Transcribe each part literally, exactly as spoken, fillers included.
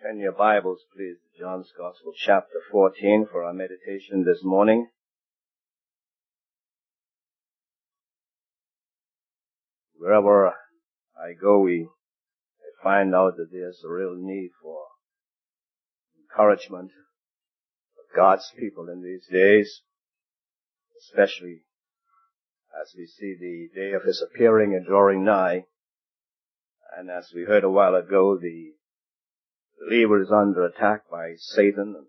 Turn your Bibles, please, to John's Gospel, chapter fourteen, for our meditation this morning. Wherever I go, we find out that there's a real need for encouragement of God's people in these days, especially as we see the day of His appearing and drawing nigh. And as we heard a while ago, the believer is under attack by Satan.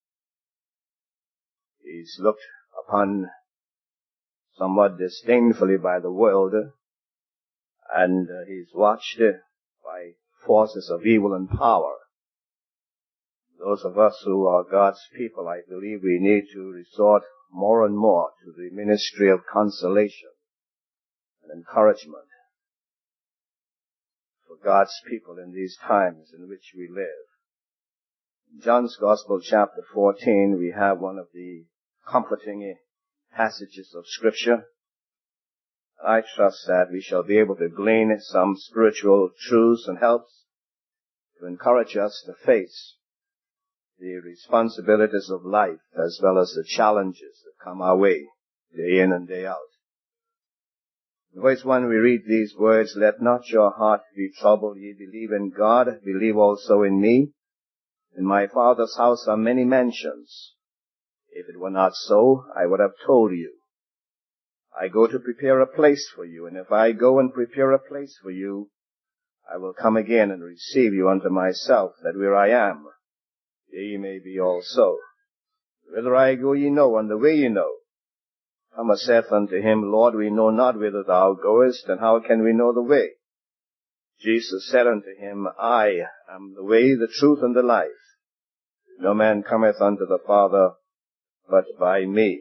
He's looked upon somewhat disdainfully by the world, and uh, he's watched uh, by forces of evil and power. Those of us who are God's people, I believe we need to resort more and more to the ministry of consolation and encouragement for God's people in these times in which we live. In John's Gospel, chapter fourteen, we have one of the comforting passages of Scripture. I trust that we shall be able to glean some spiritual truths and helps to encourage us to face the responsibilities of life as well as the challenges that come our way day in and day out. In verse one we read these words, "Let not your heart be troubled, ye believe in God, believe also in me. In my Father's house are many mansions. If it were not so, I would have told you. I go to prepare a place for you, and if I go and prepare a place for you, I will come again and receive you unto myself, that where I am, there ye may be also. Whither I go ye know, and the way ye know." Thomas saith unto him, "Lord, we know not whither thou goest, and how can we know the way?" Jesus said unto him, "I am the way, the truth, and the life. No man cometh unto the Father but by me."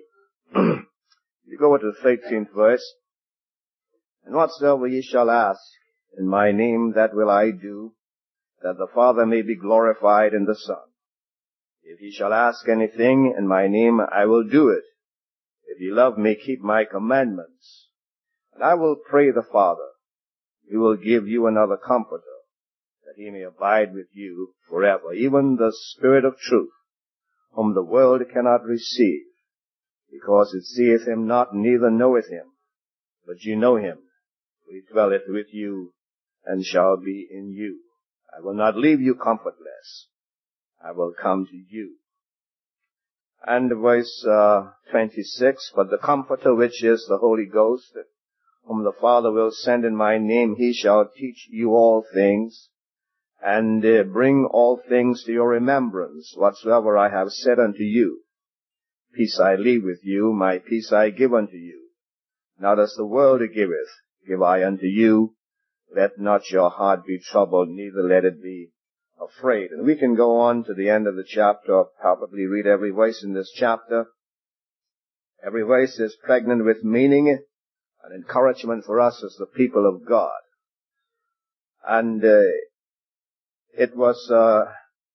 You go to the thirteenth verse. "And whatsoever ye shall ask in my name, that will I do, that the Father may be glorified in the Son. If ye shall ask anything in my name, I will do it. If ye love me, keep my commandments. And I will pray the Father, he will give you another Comforter, that he may abide with you forever, even the Spirit of truth, whom the world cannot receive, because it seeth him not, neither knoweth him. But ye know him, for he dwelleth with you, and shall be in you. I will not leave you comfortless. I will come to you." And verse uh, twenty-six, "But the Comforter, which is the Holy Ghost, whom the Father will send in my name, he shall teach you all things, and uh, bring all things to your remembrance, whatsoever I have said unto you. Peace I leave with you, my peace I give unto you. Not as the world giveth, give I unto you. Let not your heart be troubled, neither let it be afraid." And we can go on to the end of the chapter, or probably read every verse in this chapter. Every verse is pregnant with meaning and encouragement for us as the people of God. And uh, it was uh,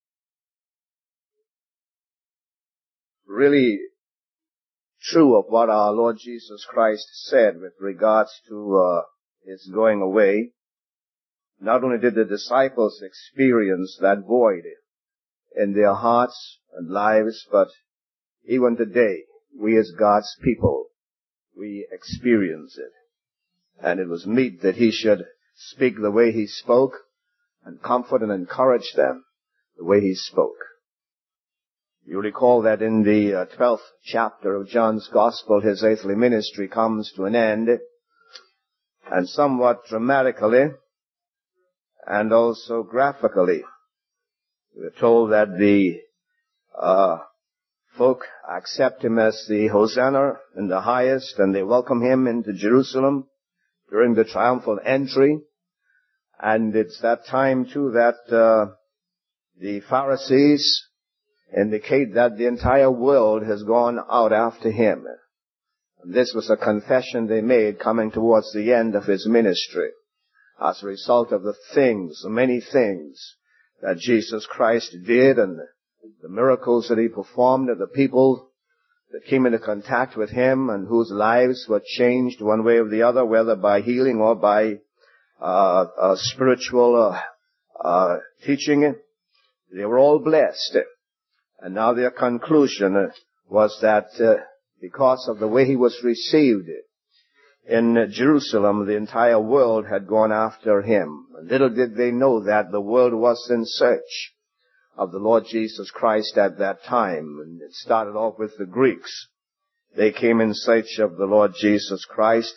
really true of what our Lord Jesus Christ said with regards to uh, his going away. Not only did the disciples experience that void in their hearts and lives, but even today, we as God's people, we experience it. And it was meet that he should speak the way he spoke and comfort and encourage them the way he spoke. You recall that in the uh, twelfth chapter of John's Gospel, his earthly ministry comes to an end, and somewhat dramatically and also graphically, we're told that the uh folk accept him as the Hosanna in the highest, and they welcome him into Jerusalem during the triumphal entry. And it's that time, too, that uh the Pharisees indicate that the entire world has gone out after him. And this was a confession they made coming towards the end of his ministry, as a result of the things, the many things that Jesus Christ did and the miracles that he performed, and the people that came into contact with him and whose lives were changed one way or the other, whether by healing or by uh, uh spiritual uh, uh teaching. They were all blessed. And now their conclusion was that uh, because of the way he was received in Jerusalem, the entire world had gone after him. Little did they know that the world was in search of the Lord Jesus Christ at that time. And it started off with the Greeks. They came in search of the Lord Jesus Christ.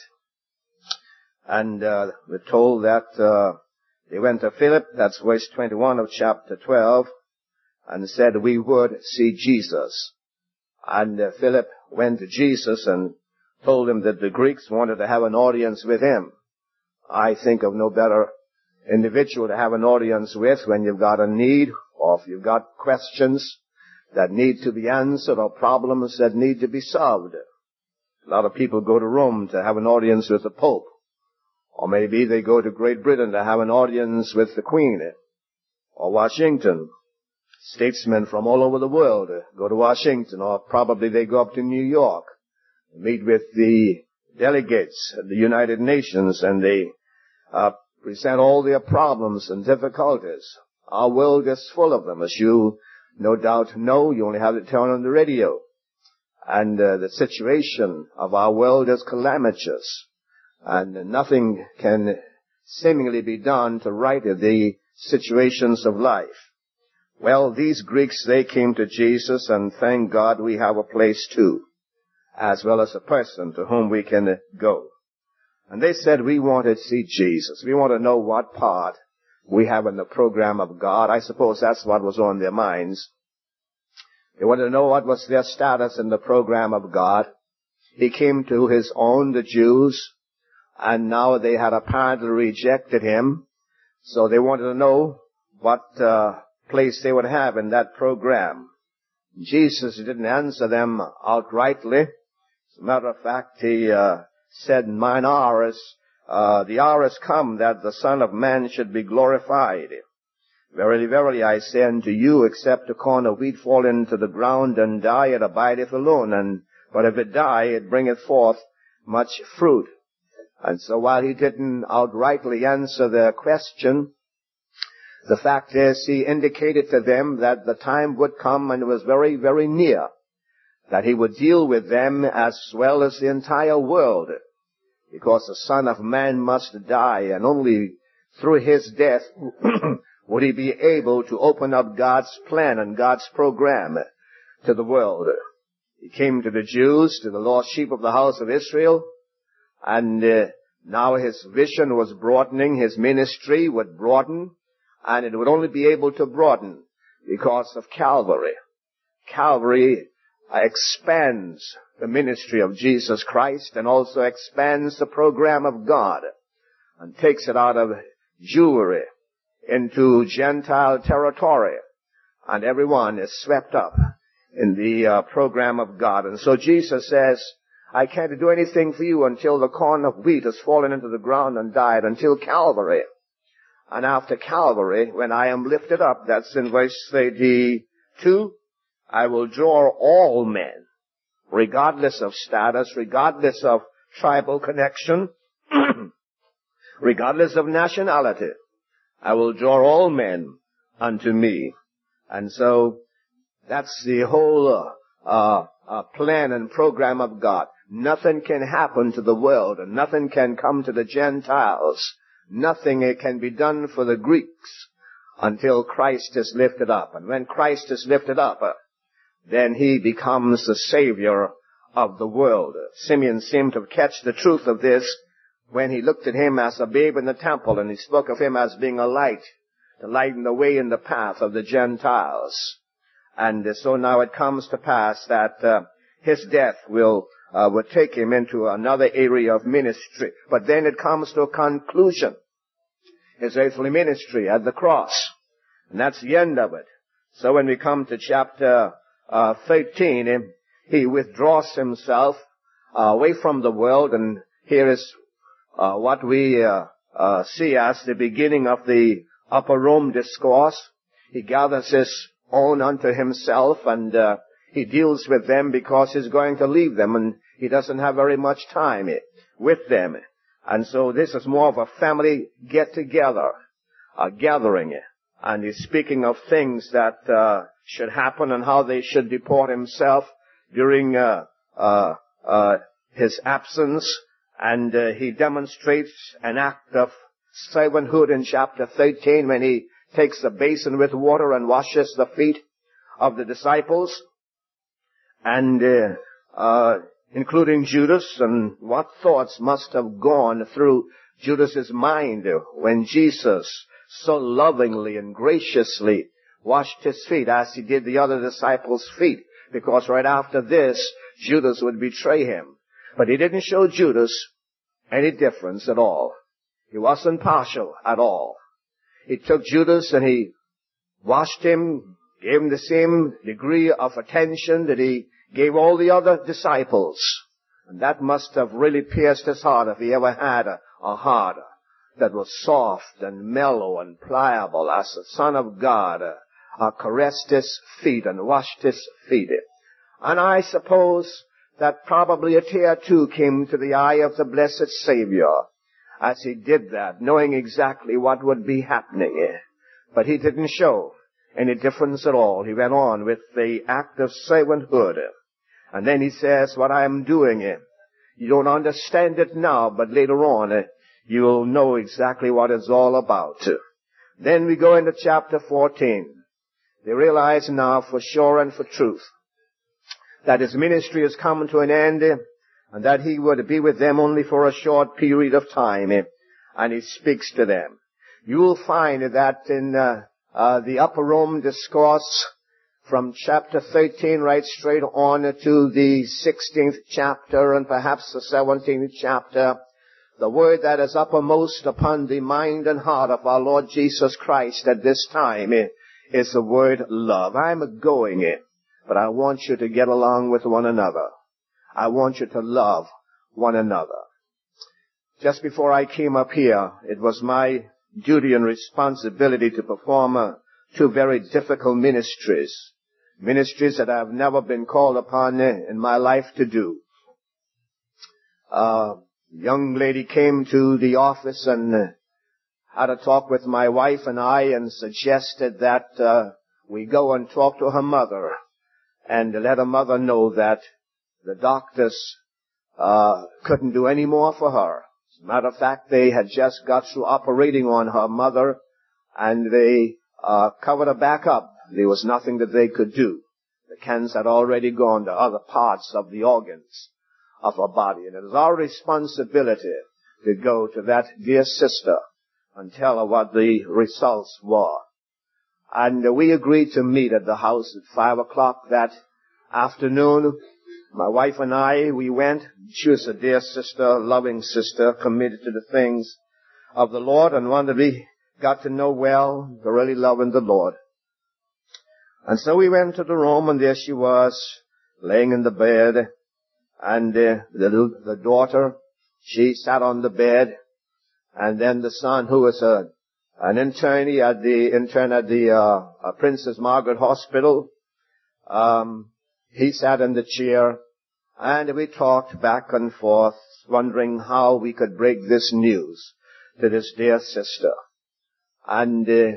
And uh, we're told that uh, they went to Philip, that's verse twenty-one of chapter twelve, and said, we would see Jesus. And uh, Philip went to Jesus and told him that the Greeks wanted to have an audience with him. I think of no better individual to have an audience with when you've got a need, or if you've got questions that need to be answered, or problems that need to be solved. A lot of people go to Rome to have an audience with the Pope. Or maybe they go to Great Britain to have an audience with the Queen. Or Washington. Statesmen from all over the world go to Washington, or probably they go up to New York, meet with the delegates of the United Nations, and they uh, present all their problems and difficulties. Our world is full of them. As you no doubt know, you only have to turn on the radio. And uh, the situation of our world is calamitous. And nothing can seemingly be done to right the situations of life. Well, these Greeks, they came to Jesus, and thank God we have a place too, as well as a person to whom we can go. And they said, we want to see Jesus. We want to know what part we have in the program of God. I suppose that's what was on their minds. They wanted to know what was their status in the program of God. He came to his own, the Jews, and now they had apparently rejected him. So they wanted to know what uh, place they would have in that program. Jesus didn't answer them outrightly. As a matter of fact, he uh, said, mine hour is, uh, the hour has come that the Son of Man should be glorified. Verily, verily, I say unto you, except a corn of wheat fall into the ground and die, it abideth alone. And but if it die, it bringeth forth much fruit. And so while he didn't outrightly answer their question, the fact is he indicated to them that the time would come, and it was very, very near, that he would deal with them as well as the entire world, because the Son of Man must die, and only through his death would he be able to open up God's plan and God's program to the world. He came to the Jews, to the lost sheep of the house of Israel, and uh, now his vision was broadening, his ministry would broaden, and it would only be able to broaden because of Calvary. Calvary expands the ministry of Jesus Christ and also expands the program of God and takes it out of Jewry into Gentile territory, and everyone is swept up in the uh, program of God. And so Jesus says, I can't do anything for you until the corn of wheat has fallen into the ground and died, until Calvary. And after Calvary, when I am lifted up, that's in verse thirty-two, I will draw all men, regardless of status, regardless of tribal connection, regardless of nationality. I will draw all men unto me. And so that's the whole uh, uh, uh, plan and program of God. Nothing can happen to the world, and nothing can come to the Gentiles. Nothing uh, can be done for the Greeks until Christ is lifted up. And when Christ is lifted up, uh, then he becomes the Savior of the world. Simeon seemed to catch the truth of this when he looked at him as a babe in the temple, and he spoke of him as being a light, to lighten the way in the path of the Gentiles. And uh, so now it comes to pass that uh, his death will uh, will take him into another area of ministry. But then it comes to a conclusion. His earthly ministry at the cross. And that's the end of it. So when we come to chapter uh, thirteen, he withdraws himself uh, away from the world, and here is uh, what we uh, uh, see as the beginning of the Upper Room Discourse. He gathers his own unto himself, and uh, he deals with them because he's going to leave them, and he doesn't have very much time with them. And so this is more of a family get-together, a gathering, And he's speaking of things that uh, should happen and how they should deport himself during uh, uh, uh, his absence. And uh, he demonstrates an act of servanthood in chapter thirteen when he takes a basin with water and washes the feet of the disciples, and uh, uh, including Judas, and what thoughts must have gone through Judas's mind when Jesus so lovingly and graciously washed his feet as he did the other disciples' feet, because right after this, Judas would betray him. But he didn't show Judas any difference at all. He wasn't partial at all. He took Judas and he washed him, gave him the same degree of attention that he gave all the other disciples. And that must have really pierced his heart if he ever had a, a heart that was soft and mellow and pliable as the Son of God uh, uh, caressed his feet and washed his feet. And I suppose that probably a tear too came to the eye of the blessed Savior as he did that, knowing exactly what would be happening. But he didn't show any difference at all. He went on with the act of servanthood. And then he says, what I am doing, you don't understand it now, but later on, you'll know exactly what it's all about. Then we go into chapter fourteen. They realize now for sure and for truth that his ministry has come to an end, and that he would be with them only for a short period of time. And he speaks to them. You will find that in uh, uh, the Upper Room Discourse from chapter thirteen right straight on to the sixteenth chapter and perhaps the seventeenth chapter, the word that is uppermost upon the mind and heart of our Lord Jesus Christ at this time is the word love. I'm going, but I want you to get along with one another. I want you to love one another. Just before I came up here, it was my duty and responsibility to perform uh, two very difficult ministries. Ministries that I've never been called upon uh, in my life to do. A uh, young lady came to the office and uh, had a talk with my wife and I and suggested that uh, we go and talk to her mother and let her mother know that the doctors uh couldn't do any more for her. As a matter of fact, they had just got through operating on her mother, and they uh covered her back up. There was nothing that they could do. The cancer had already gone to other parts of the organs of her body. And it is our responsibility to go to that dear sister and tell her what the results were. And uh, we agreed to meet at the house at five o'clock that afternoon. My wife and I, we went. She was a dear sister, loving sister, committed to the things of the Lord, and one that we got to know well, really loving the Lord. And so we went to the room, and there she was, laying in the bed, and uh, the, the daughter, she sat on the bed, and then the son, who was a, an internee at the, intern at the uh, uh, Princess Margaret Hospital, um, he sat in the chair, and we talked back and forth, wondering how we could break this news to this dear sister. And uh,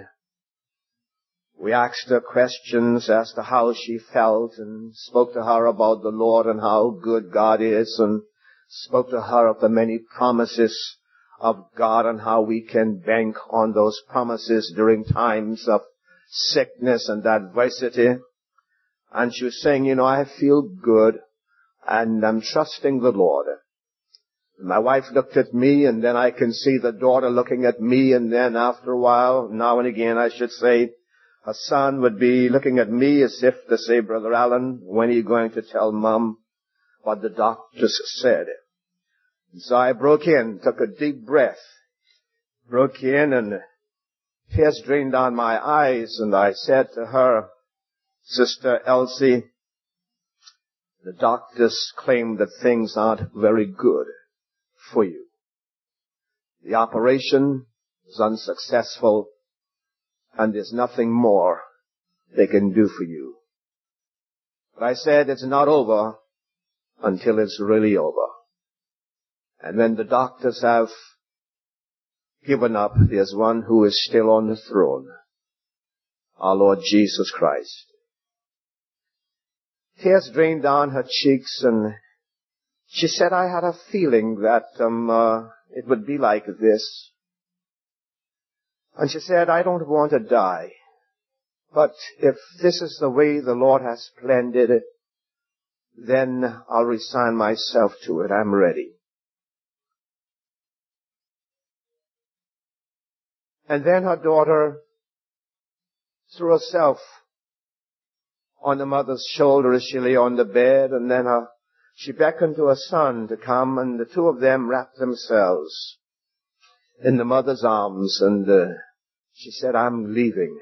we asked her questions as to how she felt, and spoke to her about the Lord and how good God is, and spoke to her of the many promises of God and how we can bank on those promises during times of sickness and adversity. And she was saying, you know, I feel good, and I'm trusting the Lord. My wife looked at me, and then I can see the daughter looking at me, and then after a while, now and again I should say, her son would be looking at me as if to say, Brother Allen, when are you going to tell Mom what the doctors said? And so I broke in, took a deep breath, broke in, and tears drained down my eyes, and I said to her, Sister Elsie, the doctors claim that things aren't very good for you. The operation is unsuccessful, and there's nothing more they can do for you. But I said it's not over until it's really over. And when the doctors have given up, there's one who is still on the throne. our Lord Jesus Christ. Tears drained down her cheeks, and she said, I had a feeling that um, uh, it would be like this. And she said, I don't want to die. But if this is the way the Lord has planned it, then I'll resign myself to it. I'm ready. And then her daughter threw herself on the mother's shoulder as she lay on the bed, and then her, she beckoned to her son to come, and the two of them wrapped themselves in the mother's arms, and uh, she said, I'm leaving.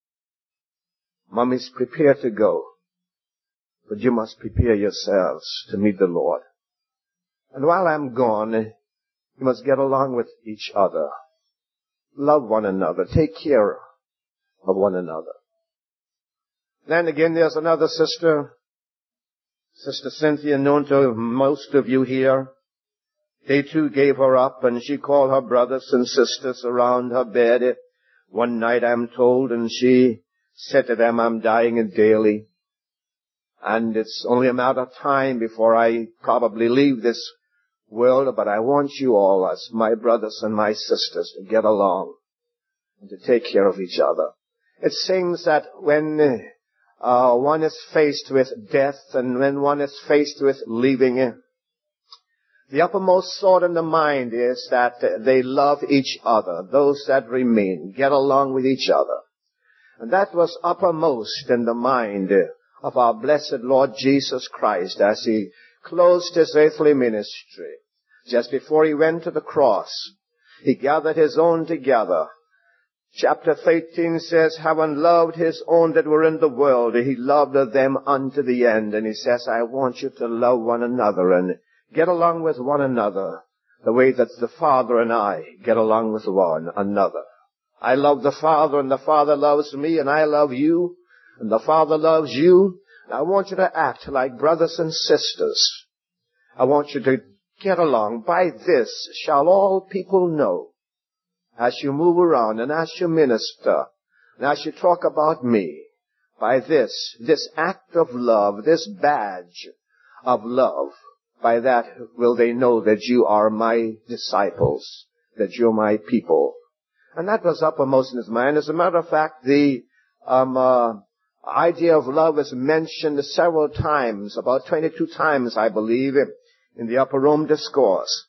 Mommy's prepared to go, but you must prepare yourselves to meet the Lord. And while I'm gone, you must get along with each other. Love one another. Take care of one another. Then again, there's another sister, Sister Cynthia, known to most of you here. They too gave her up, and she called her brothers and sisters around her bed one night, I'm told, and she said to them, I'm dying daily, and it's only a matter of time before I probably leave this world, but I want you all as my brothers and my sisters to get along and to take care of each other. It seems that when uh, one is faced with death and when one is faced with leaving, the uppermost thought in the mind is that they love each other. Those that remain get along with each other. And that was uppermost in the mind of our blessed Lord Jesus Christ as he closed his earthly ministry. Just before he went to the cross, he gathered his own together. Chapter thirteen says, having loved his own that were in the world, he loved them unto the end. And he says, I want you to love one another and get along with one another the way that the Father and I get along with one another. I love the Father, and the Father loves me, and I love you, and the Father loves you. And I want you to act like brothers and sisters. I want you to get along. By this shall all people know, as you move around and as you minister, and as you talk about me, by this, this act of love, this badge of love, by that will they know that you are my disciples, that you're my people. And that was uppermost in his mind. As a matter of fact, the um, uh, idea of love is mentioned several times, about twenty-two times, I believe, in the Upper Room Discourse.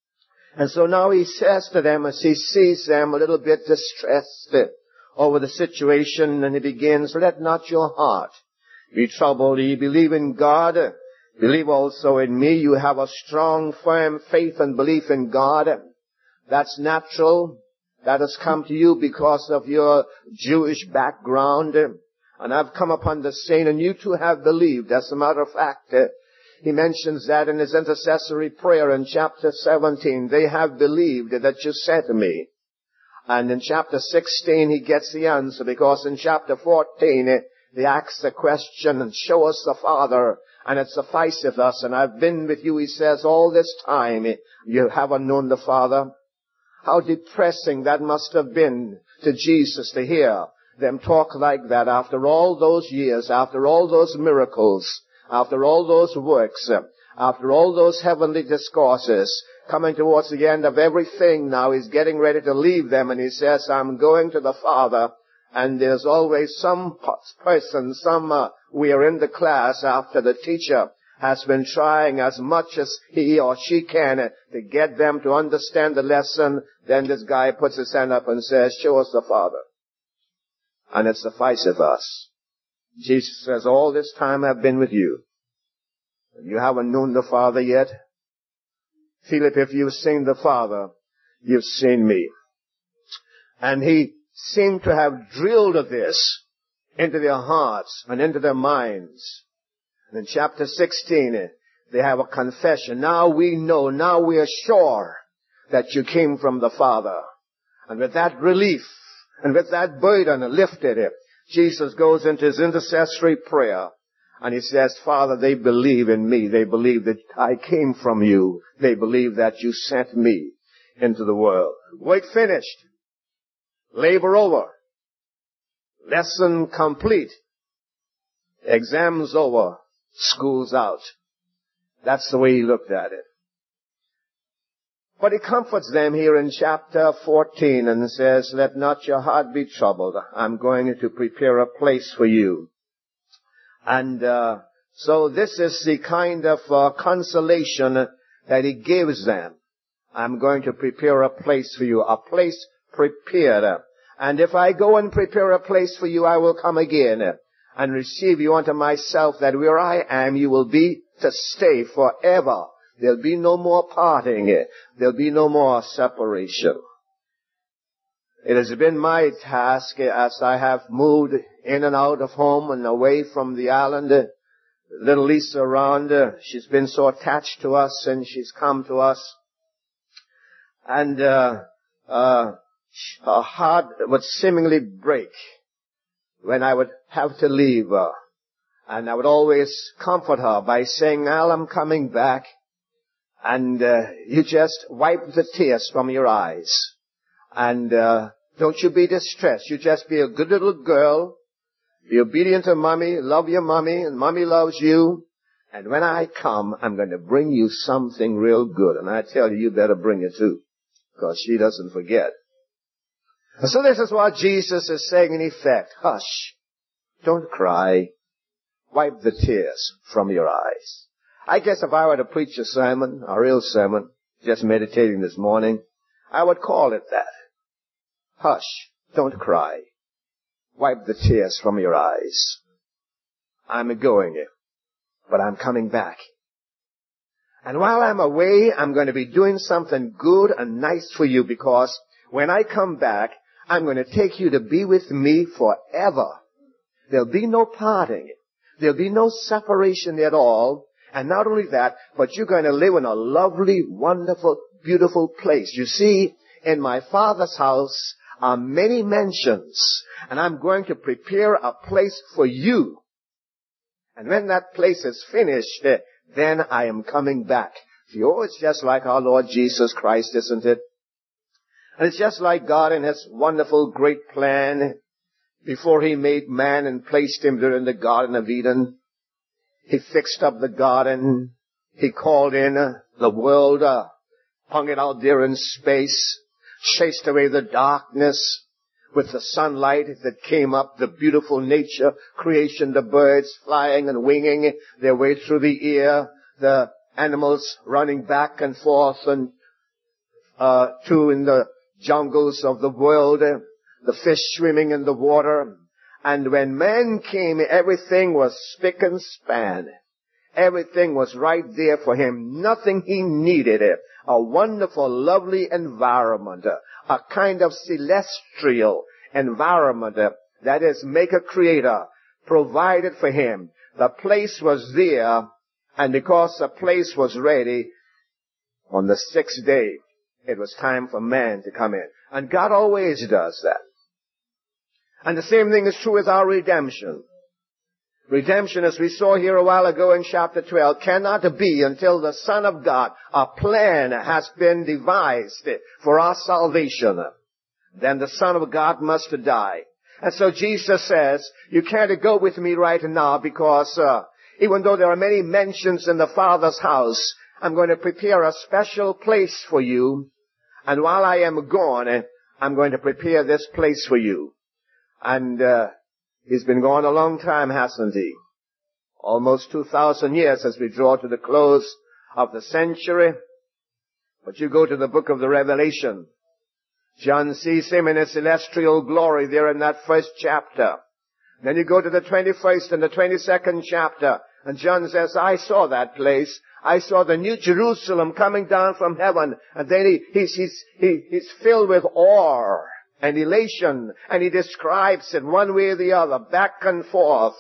And so now he says to them, as he sees them a little bit distressed over the situation, and he begins, let not your heart be troubled. Ye believe in God, believe also in me. You have a strong, firm faith and belief in God. That's natural. That has come to you because of your Jewish background. And I've come upon the scene, and you too have believed. As a matter of fact, uh, he mentions that in his intercessory prayer in chapter seventeen. They have believed that you sent me. And in chapter sixteen, he gets the answer, because in chapter fourteen, uh, he asks the question, and show us the Father, and it sufficeth us. And I've been with you, he says, all this time. You haven't known the Father. How depressing that must have been to Jesus to hear them talk like that after all those years, after all those miracles, after all those works, after all those heavenly discourses. Coming towards the end of everything now, he's getting ready to leave them, and he says, I'm going to the Father. And there's always some person, some, uh, we are in the class after the teacher has been trying as much as he or she can uh, to get them to understand the lesson. Then this guy puts his hand up and says, show us the Father. And it sufficeth us. Jesus says, all this time I've been with you. You haven't known the Father yet. Philip, if you've seen the Father, you've seen me. And he seemed to have drilled this into their hearts and into their minds. And in chapter sixteen, they have a confession. Now we know, now we are sure that you came from the Father. And with that relief and with that burden lifted, Jesus goes into his intercessory prayer. And he says, Father, they believe in me. They believe that I came from you. They believe that you sent me into the world. Work finished. Labor over. Lesson complete. Exams over. School's out. That's the way he looked at it. But he comforts them here in chapter fourteen and says, let not your heart be troubled. I'm going to prepare a place for you. And uh, so this is the kind of uh, consolation that he gives them. I'm going to prepare a place for you, a place prepared. And if I go and prepare a place for you, I will come again and receive you unto myself, that where I am, you will be to stay forever. There'll be no more parting. There'll be no more separation. It has been my task as I have moved in and out of home and away from the island. Little Lisa around, she's been so attached to us and she's come to us. And uh, uh, her heart would seemingly break when I would have to leave her. And I would always comfort her by saying, Al, I'm coming back. And uh, you just wipe the tears from your eyes. And uh, don't you be distressed. You just be a good little girl. Be obedient to Mommy. Love your Mommy. And Mommy loves you. And when I come, I'm going to bring you something real good. And I tell you, you better bring it too. Because she doesn't forget. And so this is what Jesus is saying in effect. Hush. Don't cry. Wipe the tears from your eyes. I guess if I were to preach a sermon, a real sermon, just meditating this morning, I would call it that. Hush, don't cry. Wipe the tears from your eyes. I'm going, but I'm coming back. And while I'm away, I'm going to be doing something good and nice for you, because when I come back, I'm going to take you to be with me forever. There'll be no parting. There'll be no separation at all. And not only that, but you're going to live in a lovely, wonderful, beautiful place. You see, in my Father's house are many mansions, and I'm going to prepare a place for you. And when that place is finished, then I am coming back. Oh, it's just like our Lord Jesus Christ, isn't it? And it's just like God in His wonderful, great plan. Before He made man and placed him there in the Garden of Eden, He fixed up the garden. He called in uh, the world, uh, hung it out there in space, chased away the darkness with the sunlight that came up, the beautiful nature, creation, the birds flying and winging their way through the air, the animals running back and forth and uh, to in the jungles of the world, uh, the fish swimming in the water. And when man came, everything was spick and span. Everything was right there for him. Nothing he needed. A wonderful, lovely environment. A kind of celestial environment. That is, Maker-Creator provided for him. The place was there, and because the place was ready, on the sixth day, it was time for man to come in. And God always does that. And the same thing is true with our redemption. Redemption, as we saw here a while ago in chapter twelve, cannot be until the Son of God, a plan has been devised for our salvation. Then the Son of God must die. And so Jesus says, you can't go with me right now because uh, even though there are many mansions in the Father's house, I'm going to prepare a special place for you. And while I am gone, I'm going to prepare this place for you. And uh, He's been gone a long time, hasn't he? Almost two thousand years as we draw to the close of the century. But you go to the book of the Revelation. John sees him in his celestial glory there in that first chapter. Then you go to the twenty-first and the twenty-second chapter. And John says, I saw that place. I saw the New Jerusalem coming down from heaven. And then he, he's, he's, he, he's filled with awe and elation, and he describes it one way or the other, back and forth,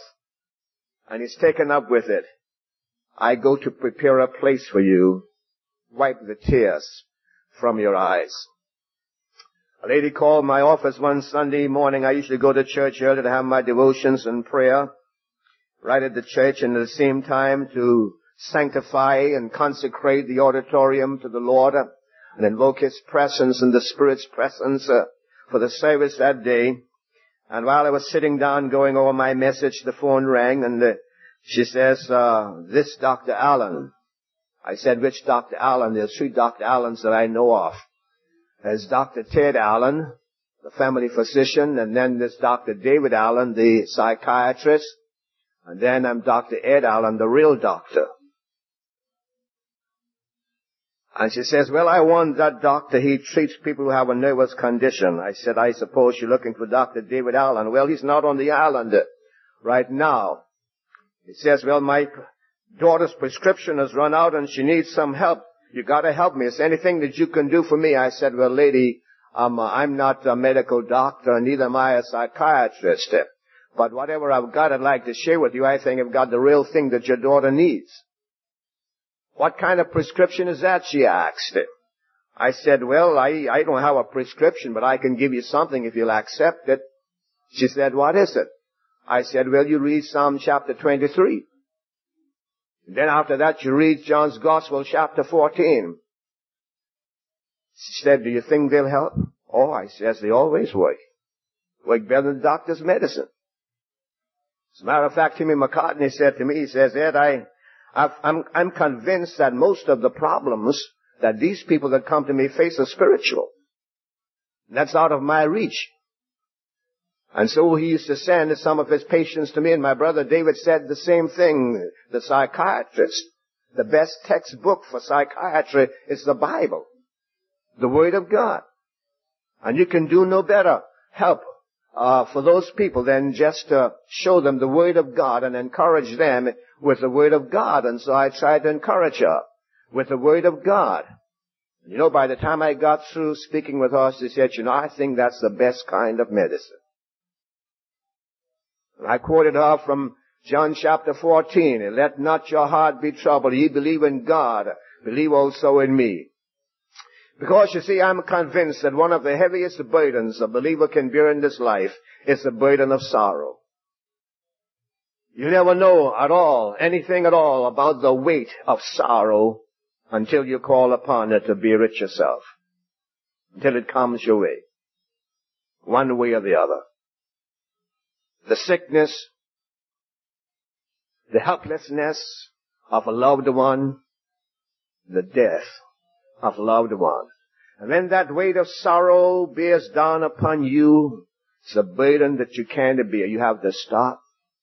and he's taken up with it. I go to prepare a place for you. Wipe the tears from your eyes. A lady called my office one Sunday morning. I usually go to church early to have my devotions and prayer, right at the church, and at the same time to sanctify and consecrate the auditorium to the Lord and invoke His presence and the Spirit's presence uh, for the service that day. And while I was sitting down going over my message, the phone rang, and uh, she says, uh, this Doctor Allen. I said, which Doctor Allen? There's three Doctor Allens that I know of. There's Doctor Ted Allen, the family physician, and then there's Doctor David Allen, the psychiatrist, and then I'm Doctor Ed Allen, the real doctor. And she says, well, I want that doctor. He treats people who have a nervous condition. I said, I suppose you're looking for Doctor David Allen. Well, he's not on the island right now. He says, well, my daughter's prescription has run out and she needs some help. You gotta help me. Is there anything that you can do for me? I said, well, lady, um, I'm not a medical doctor, and neither am I a psychiatrist. But whatever I've got, I'd like to share with you. I think I've got the real thing that your daughter needs. What kind of prescription is that? She asked. I said, well, I, I don't have a prescription, but I can give you something if you'll accept it. She said, what is it? I said, well, you read Psalm chapter twenty-three. Then after that, you read John's Gospel chapter fourteen. She said, do you think they'll help? Oh, I says, they always work. Work better than the doctor's medicine. As a matter of fact, Timmy McCartney said to me, he says, Ed, I, I've, I'm, I'm convinced that most of the problems that these people that come to me face are spiritual. That's out of my reach. And so he used to send some of his patients to me, and my brother David said the same thing. The psychiatrist, the best textbook for psychiatry is the Bible, the Word of God. And you can do no better help uh, for those people than just to show them the Word of God and encourage them with the Word of God. And so I tried to encourage her with the Word of God. You know, by the time I got through speaking with her, she said, you know, I think that's the best kind of medicine. I quoted her from John chapter fourteen. Let not your heart be troubled. Ye believe in God. Believe also in me. Because, you see, I'm convinced that one of the heaviest burdens a believer can bear in this life is the burden of sorrow. You never know at all, anything at all about the weight of sorrow until you call upon it to bear it yourself. Until it comes your way. One way or the other. The sickness, the helplessness of a loved one, the death of a loved one. And when that weight of sorrow bears down upon you, it's a burden that you can't bear. You have to stop.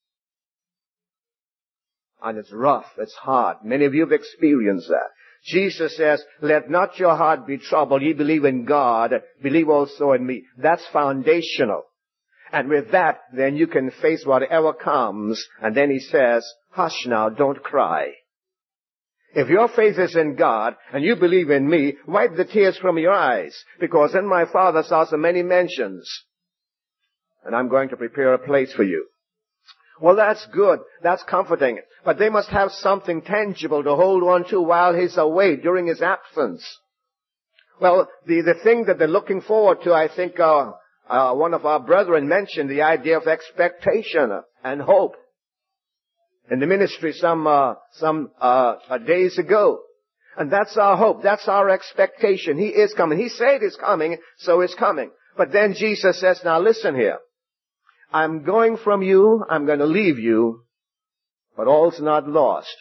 And it's rough, it's hard. Many of you have experienced that. Jesus says, let not your heart be troubled. Ye believe in God, believe also in me. That's foundational. And with that, then you can face whatever comes. And then he says, hush now, don't cry. If your faith is in God and you believe in me, wipe the tears from your eyes. Because in my Father's house are many mansions. And I'm going to prepare a place for you. Well, that's good. That's comforting. But they must have something tangible to hold on to while he's away, during his absence. Well, the, the thing that they're looking forward to, I think, uh, Uh, one of our brethren mentioned the idea of expectation and hope in the ministry some uh, some uh, uh, days ago. And that's our hope. That's our expectation. He is coming. He said he's coming, so he's coming. But then Jesus says, now listen here. I'm going from you. I'm going to leave you. But all's not lost.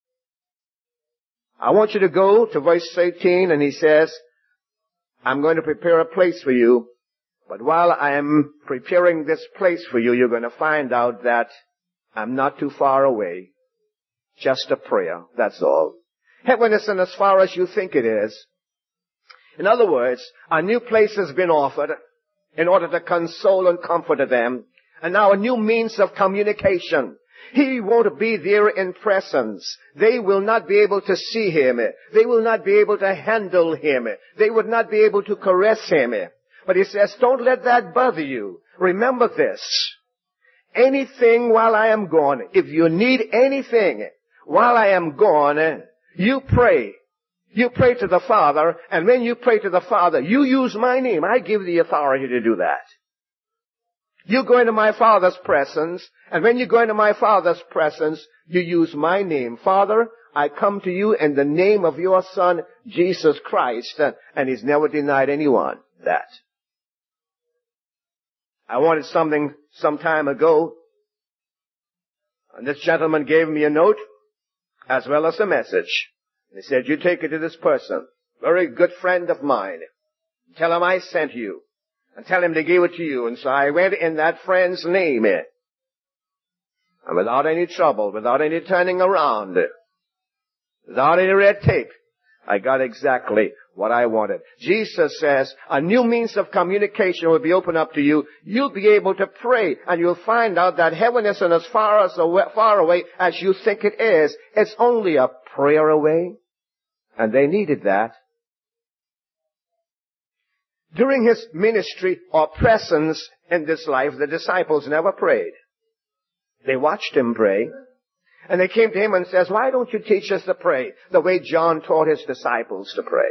I want you to go to verse eighteen, and he says, I'm going to prepare a place for you. But while I am preparing this place for you, you're going to find out that I'm not too far away. Just a prayer, that's all. Heaven isn't as far as you think it is. In other words, a new place has been offered in order to console and comfort them. And now a new means of communication. He won't be there in presence. They will not be able to see him. They will not be able to handle him. They would not be able to caress him. But he says, don't let that bother you. Remember this. Anything while I am gone, if you need anything while I am gone, you pray. You pray to the Father, and when you pray to the Father, you use my name. I give the authority to do that. You go into my Father's presence, and when you go into my Father's presence, you use my name. Father, I come to you in the name of your Son, Jesus Christ, and he's never denied anyone that. I wanted something some time ago, and this gentleman gave me a note as well as a message. He said, you take it to this person, very good friend of mine. Tell him I sent you, and tell him to give it to you. And so I went in that friend's name, and without any trouble, without any turning around, without any red tape, I got exactly what I wanted. Jesus says a new means of communication will be opened up to you. You'll be able to pray, and you'll find out that heaven isn't as far as far away as you think it is. It's only a prayer away, and they needed that. During his ministry or presence in this life, the disciples never prayed. They watched him pray. And they came to him and says, why don't you teach us to pray the way John taught his disciples to pray?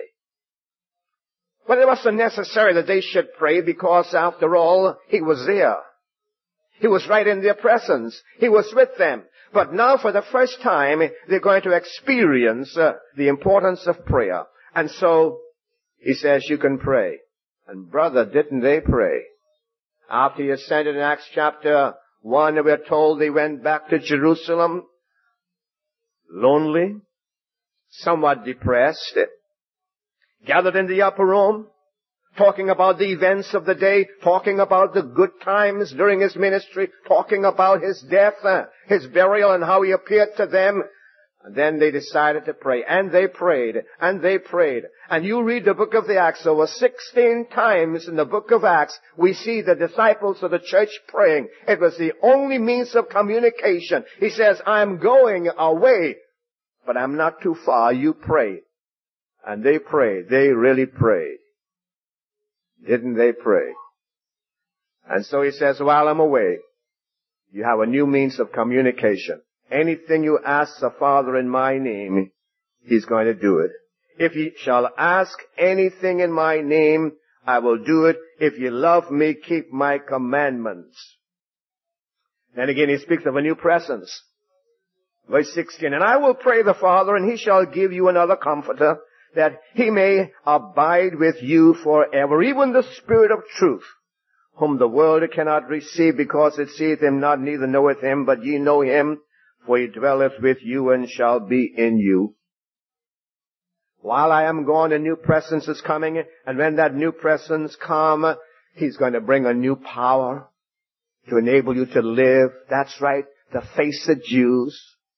Well, it wasn't necessary that they should pray because, after all, he was there. He was right in their presence. He was with them. But now, for the first time, they're going to experience uh, the importance of prayer. And so, he says, you can pray. And brother, didn't they pray? After he ascended in Acts chapter one, we're told they went back to Jerusalem, lonely, somewhat depressed, gathered in the upper room, talking about the events of the day, talking about the good times during his ministry, talking about his death, uh, his burial, and how he appeared to them. And then they decided to pray. And they prayed. And they prayed. And you read the book of the Acts, over sixteen times in the book of Acts, we see the disciples of the church praying. It was the only means of communication. He says, I'm going away, but I'm not too far. You pray. And they prayed. They really prayed. Didn't they pray? And so he says, while I'm away, you have a new means of communication. Anything you ask the Father in my name, he's going to do it. If ye shall ask anything in my name, I will do it. If ye love me, keep my commandments. Then again he speaks of a new presence. Verse sixteen, and I will pray the Father, and he shall give you another comforter, that he may abide with you forever, even the Spirit of truth, whom the world cannot receive, because it seeth him not, neither knoweth him, but ye know him, for he dwelleth with you and shall be in you. While I am gone, a new presence is coming, and when that new presence comes, he's going to bring a new power to enable you to live, that's right, to face the Jews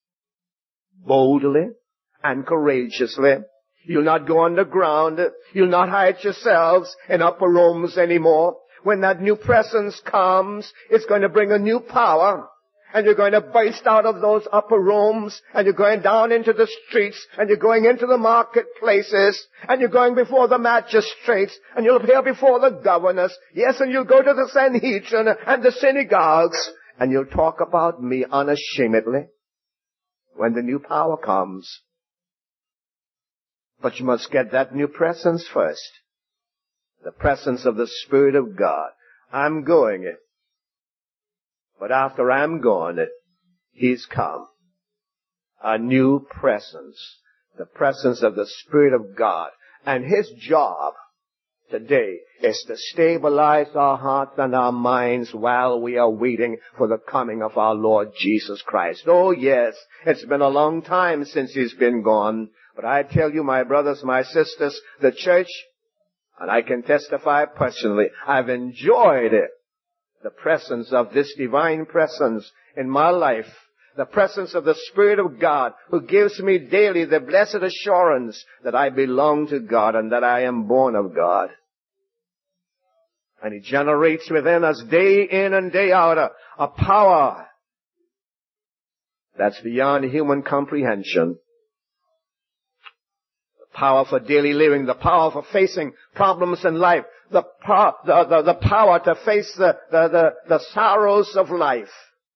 boldly and courageously. You'll not go underground. You'll not hide yourselves in upper rooms anymore. When that new presence comes, it's going to bring a new power. And you're going to burst out of those upper rooms, and you're going down into the streets, and you're going into the marketplaces, and you're going before the magistrates, and you'll appear before the governors. Yes, and you'll go to the Sanhedrin and the synagogues, and you'll talk about me unashamedly when the new power comes. But you must get that new presence first. The presence of the Spirit of God. I'm going. But after I'm gone, he's come. A new presence. The presence of the Spirit of God. And his job today is to stabilize our hearts and our minds while we are waiting for the coming of our Lord Jesus Christ. Oh yes, it's been a long time since he's been gone. But I tell you, my brothers, my sisters, the church, and I can testify personally, I've enjoyed it. The presence of this divine presence in my life. The presence of the Spirit of God, who gives me daily the blessed assurance that I belong to God and that I am born of God. And he generates within us day in and day out a, a power that's beyond human comprehension. The power for daily living, the power for facing problems in life, the, power, the, the, the power to face the, the, the, the sorrows of life.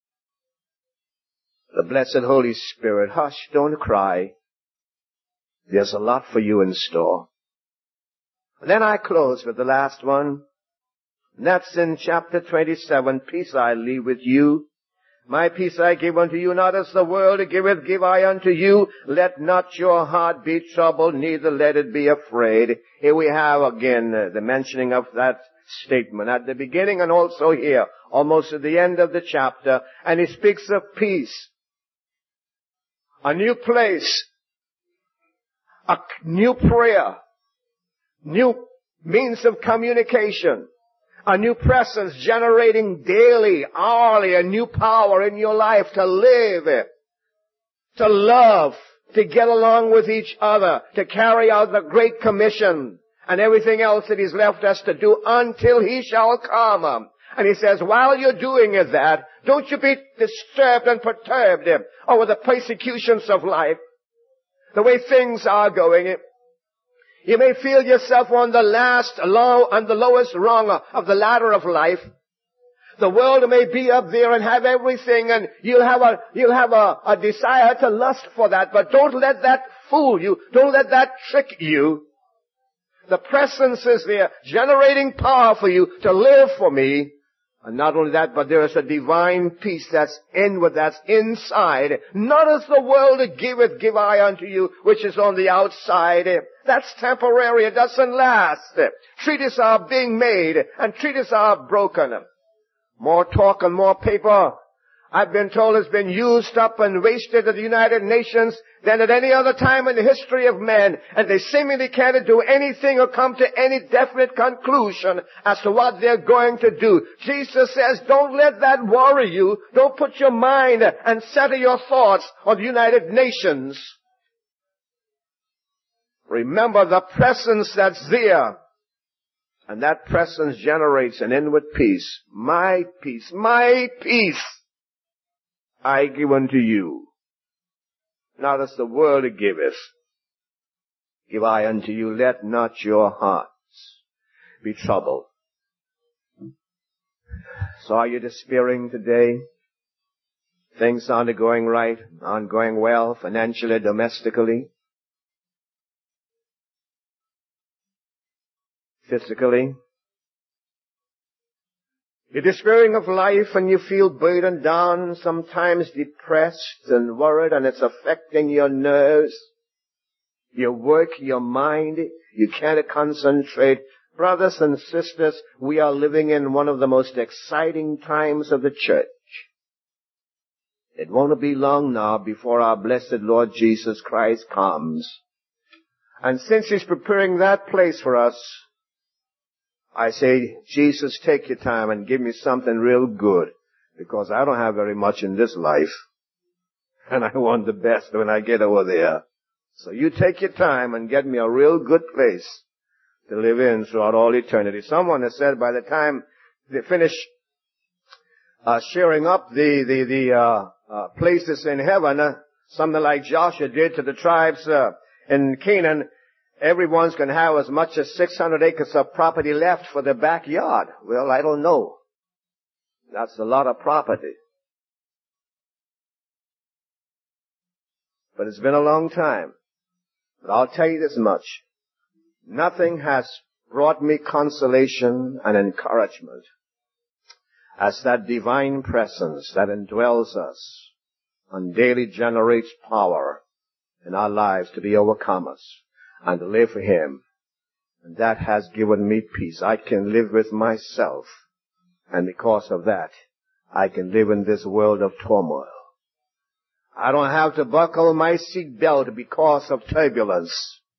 The blessed Holy Spirit. Hush, don't cry. There's a lot for you in store. And then I close with the last one. And that's in chapter twenty-seven. Peace I leave with you. My peace I give unto you, not as the world giveth, give I unto you. Let not your heart be troubled, neither let it be afraid. Here we have again uh, the mentioning of that statement at the beginning and also here, almost at the end of the chapter, and he speaks of peace. A new place, a new prayer, new means of communication, a new presence generating daily, hourly, a new power in your life to live, to love, to get along with each other, to carry out the Great Commission and everything else that He's left us to do until He shall come. And He says, while you're doing that, don't you be disturbed and perturbed over the persecutions of life, the way things are going. You may feel yourself on the last low and the lowest rung of the ladder of life. The world may be up there and have everything, and you'll have a, you'll have a, a desire to lust for that, but don't let that fool you. Don't let that trick you. The presence is there, generating power for you to live for me. And not only that, but there is a divine peace that's inward, that's inside. Not as the world giveth, give I unto you, which is on the outside. That's temporary. It doesn't last. Treaties are being made, and treaties are broken. More talk and more paper, I've been told, has been used up and wasted at the United Nations than at any other time in the history of man. And they seemingly can't do anything or come to any definite conclusion as to what they're going to do. Jesus says, don't let that worry you. Don't put your mind and center your thoughts on the United Nations. Remember the presence that's there. And that presence generates an inward peace. My peace, my peace I give unto you. Not as the world giveth, give I unto you. Let not your hearts be troubled. So are you despairing today? Things aren't going right, aren't going well, financially, domestically, physically. You're despairing of life and you feel burdened down, sometimes depressed and worried, and it's affecting your nerves, your work, your mind. You can't concentrate. Brothers and sisters, we are living in one of the most exciting times of the church. It won't be long now before our blessed Lord Jesus Christ comes. And since He's preparing that place for us, I say, Jesus, take your time and give me something real good, because I don't have very much in this life, and I want the best when I get over there. So you take your time and get me a real good place to live in throughout all eternity. Someone has said by the time they finish uh, sharing up the the the uh, uh, places in heaven, uh, something like Joshua did to the tribes uh, in Canaan, everyone's going to have as much as six hundred acres of property left for their backyard. Well, I don't know. That's a lot of property. But it's been a long time. But I'll tell you this much. Nothing has brought me consolation and encouragement as that divine presence that indwells us and daily generates power in our lives to be overcomers and to live for Him. And that has given me peace. I can live with myself. And because of that, I can live in this world of turmoil. I don't have to buckle my seat belt because of turbulence.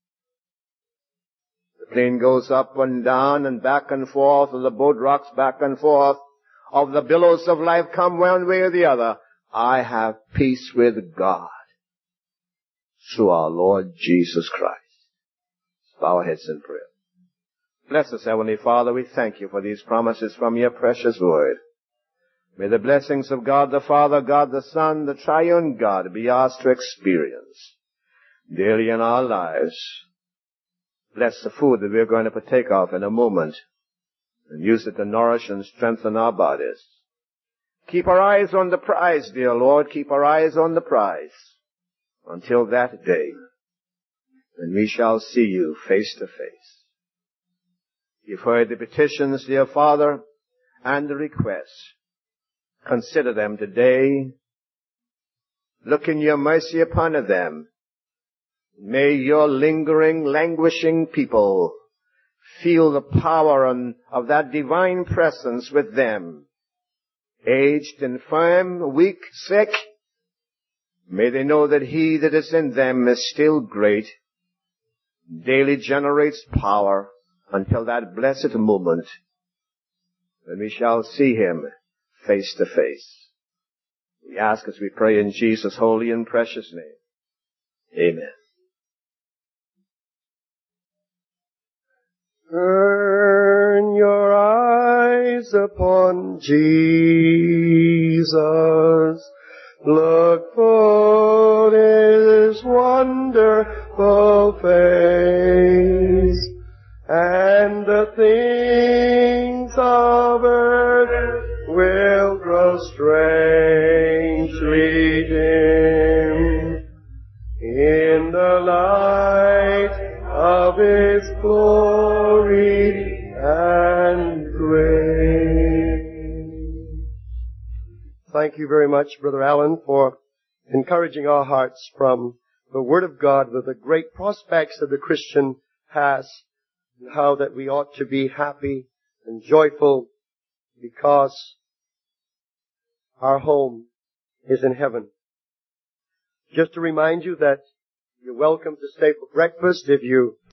The plane goes up and down and back and forth, and the boat rocks back and forth. Of the billows of life come one way or the other. I have peace with God through our Lord Jesus Christ. Bow our heads in prayer. Bless us, Heavenly Father. We thank you for these promises from your precious word. May the blessings of God the Father, God the Son, the triune God be ours to experience daily in our lives. Bless the food that we're going to partake of in a moment and use it to nourish and strengthen our bodies. Keep our eyes on the prize, dear Lord. Keep our eyes on the prize until that day when we shall see you face to face. You've heard the petitions, dear Father, and the requests. Consider them today. Look in your mercy upon them. May your lingering, languishing people feel the power and of that divine presence with them. Aged, infirm, weak, sick, may they know that He that is in them is still great, daily generates power until that blessed moment when we shall see Him face to face. We ask as we pray in Jesus' holy and precious name. Amen. Turn your eyes upon Jesus. Look full in His wonderful face, and the things of earth will grow strangely dim in the light of His glory and grace. Thank you very much, Brother Allen, for encouraging our hearts from the Word of God with the great prospects that the Christian has, and how that we ought to be happy and joyful because our home is in heaven. Just to remind you that you're welcome to stay for breakfast if you